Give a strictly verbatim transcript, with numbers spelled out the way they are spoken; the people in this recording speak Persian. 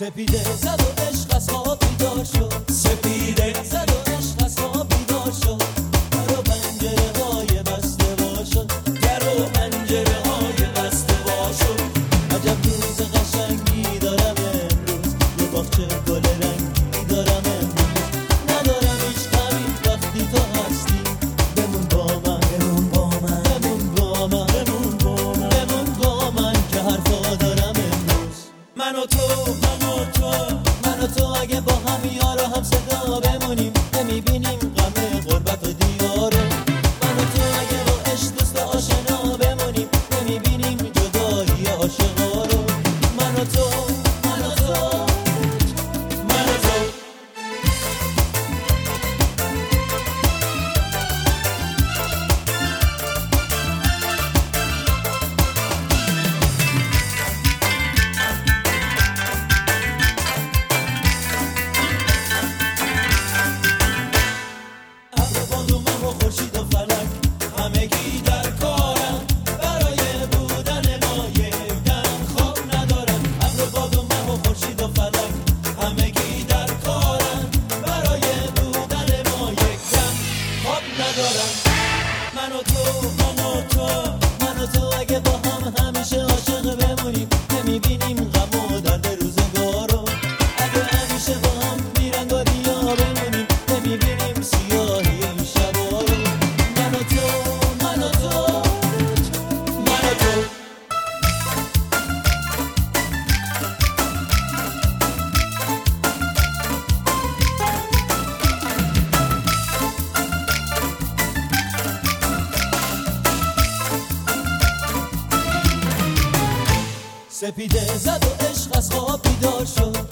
سپیده زد و عشق از خواب بیدار شد، سپیده زد و عشق از خواب بیدار شد. در و پنجره های بسته وا شد، در و پنجره های بسته وا شد. عجب روز قشنگی دارم امروز، یه باغچه گل رنگی دارم امروز. ندارم هیچ غمی وقتی تو هستی، بمون با من، بمون با من، بمون با من، بمون با من، بمون با من که حرفا دارم امروز. من و تو، من و تو، من و تو اگه با هم یار و هم صدا بمونیم، نمیبینیم غم غربت و دیاره. من و تو اگه با عشق دوست و آشنا بمونیم، نمیبینیم جدایی عاشقا رو. من و تو، من و تو، من و تو. خورشید و فلک همگی در کارن، برای بودن ما یک دم خواب ندارن. ابر و باد و مه و خورشید و فلک همگی در کارن، برای بودن ما یک دم خواب ندارن. من و تو، من و تو، من و تو اگه با هم همیشه عاشق بمونیم، نمیبینیم غم و درد روزگارو. اگه همیشه با هم بیرنگ و ریا بمونیم، نمیبینیم سیاهی این شبا. سپیده زد و عشق از خواب بیدار شد،